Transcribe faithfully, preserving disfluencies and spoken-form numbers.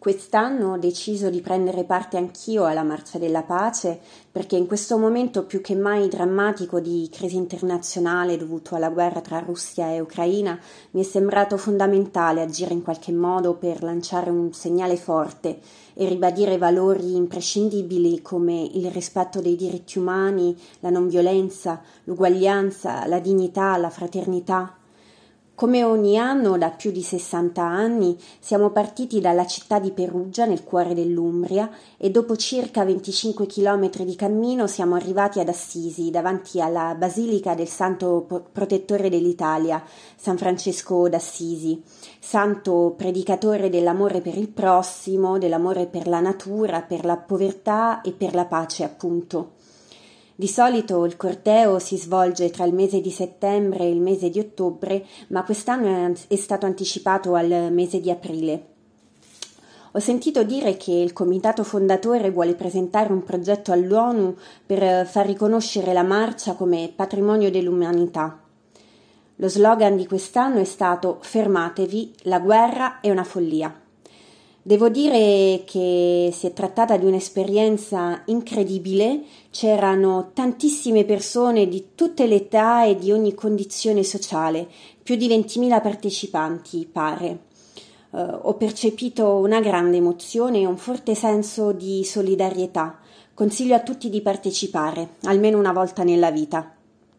Quest'anno ho deciso di prendere parte anch'io alla Marcia della Pace perché in questo momento più che mai drammatico di crisi internazionale dovuto alla guerra tra Russia e Ucraina mi è sembrato fondamentale agire in qualche modo per lanciare un segnale forte e ribadire valori imprescindibili come il rispetto dei diritti umani, la non violenza, l'uguaglianza, la dignità, la fraternità. Come ogni anno, da più di sessanta anni, siamo partiti dalla città di Perugia, nel cuore dell'Umbria, e dopo circa venticinque chilometri di cammino siamo arrivati ad Assisi, davanti alla Basilica del Santo Protettore dell'Italia, San Francesco d'Assisi, santo predicatore dell'amore per il prossimo, dell'amore per la natura, per la povertà e per la pace, appunto. Di solito il corteo si svolge tra il mese di settembre e il mese di ottobre, ma quest'anno è stato anticipato al mese di aprile. Ho sentito dire che il comitato fondatore vuole presentare un progetto all'ONU per far riconoscere la marcia come patrimonio dell'umanità. Lo slogan di quest'anno è stato «Fermatevi, la guerra è una follia». Devo dire che si è trattata di un'esperienza incredibile, c'erano tantissime persone di tutte le età e di ogni condizione sociale, più di ventimila partecipanti, pare. Uh, ho percepito una grande emozione e un forte senso di solidarietà. Consiglio a tutti di partecipare, almeno una volta nella vita.